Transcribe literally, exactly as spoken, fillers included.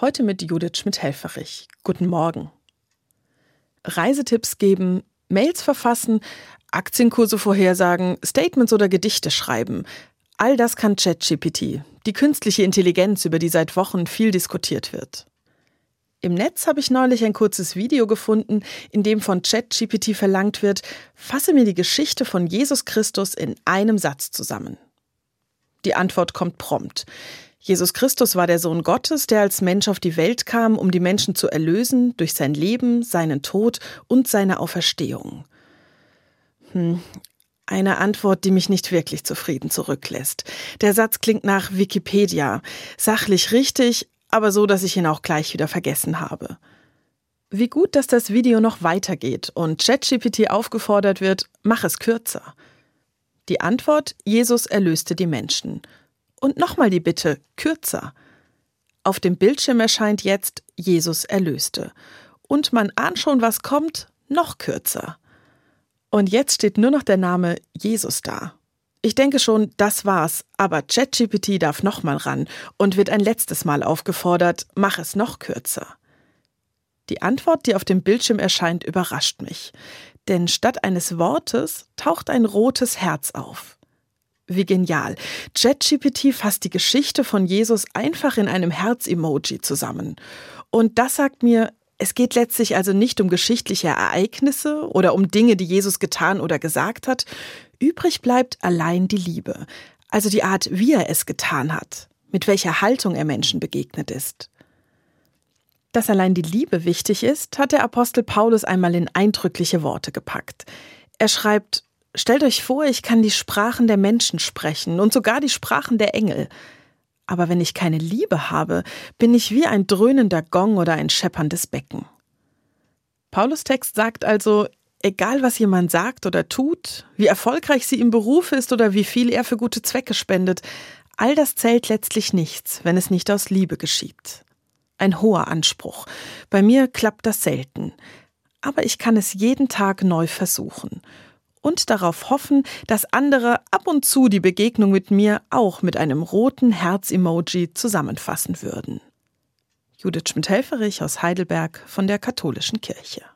Heute mit Judith Schmidt-Helfferich. Guten Morgen. Reisetipps geben, Mails verfassen, Aktienkurse vorhersagen, Statements oder Gedichte schreiben. All das kann ChatGPT, die künstliche Intelligenz, über die seit Wochen viel diskutiert wird. Im Netz habe ich neulich ein kurzes Video gefunden, in dem von ChatGPT verlangt wird, fasse mir die Geschichte von Jesus Christus in einem Satz zusammen. Die Antwort kommt prompt. Jesus Christus war der Sohn Gottes, der als Mensch auf die Welt kam, um die Menschen zu erlösen durch sein Leben, seinen Tod und seine Auferstehung. Hm, eine Antwort, die mich nicht wirklich zufrieden zurücklässt. Der Satz klingt nach Wikipedia. Sachlich richtig, aber so, dass ich ihn auch gleich wieder vergessen habe. Wie gut, dass das Video noch weitergeht und ChatGPT aufgefordert wird, mach es kürzer. Die Antwort, Jesus erlöste die Menschen. Und nochmal die Bitte, kürzer. Auf dem Bildschirm erscheint jetzt, Jesus erlöste. Und man ahnt schon, was kommt, noch kürzer. Und jetzt steht nur noch der Name Jesus da. Ich denke schon, das war's, aber ChatGPT darf nochmal ran und wird ein letztes Mal aufgefordert, mach es noch kürzer. Die Antwort, die auf dem Bildschirm erscheint, überrascht mich. Denn statt eines Wortes taucht ein rotes Herz auf. Wie genial. ChatGPT fasst die Geschichte von Jesus einfach in einem Herz-Emoji zusammen. Und das sagt mir, es geht letztlich also nicht um geschichtliche Ereignisse oder um Dinge, die Jesus getan oder gesagt hat. Übrig bleibt allein die Liebe, also die Art, wie er es getan hat, mit welcher Haltung er Menschen begegnet ist. Dass allein die Liebe wichtig ist, hat der Apostel Paulus einmal in eindrückliche Worte gepackt. Er schreibt: Stellt euch vor, ich kann die Sprachen der Menschen sprechen und sogar die Sprachen der Engel. Aber wenn ich keine Liebe habe, bin ich wie ein dröhnender Gong oder ein schepperndes Becken. Paulus Text sagt also, egal was jemand sagt oder tut, wie erfolgreich sie im Beruf ist oder wie viel er für gute Zwecke spendet, all das zählt letztlich nichts, wenn es nicht aus Liebe geschieht. Ein hoher Anspruch. Bei mir klappt das selten. Aber ich kann es jeden Tag neu versuchen. Und darauf hoffen, dass andere ab und zu die Begegnung mit mir auch mit einem roten Herz-Emoji zusammenfassen würden. Judith Schmidt-Helfferich aus Heidelberg von der Katholischen Kirche.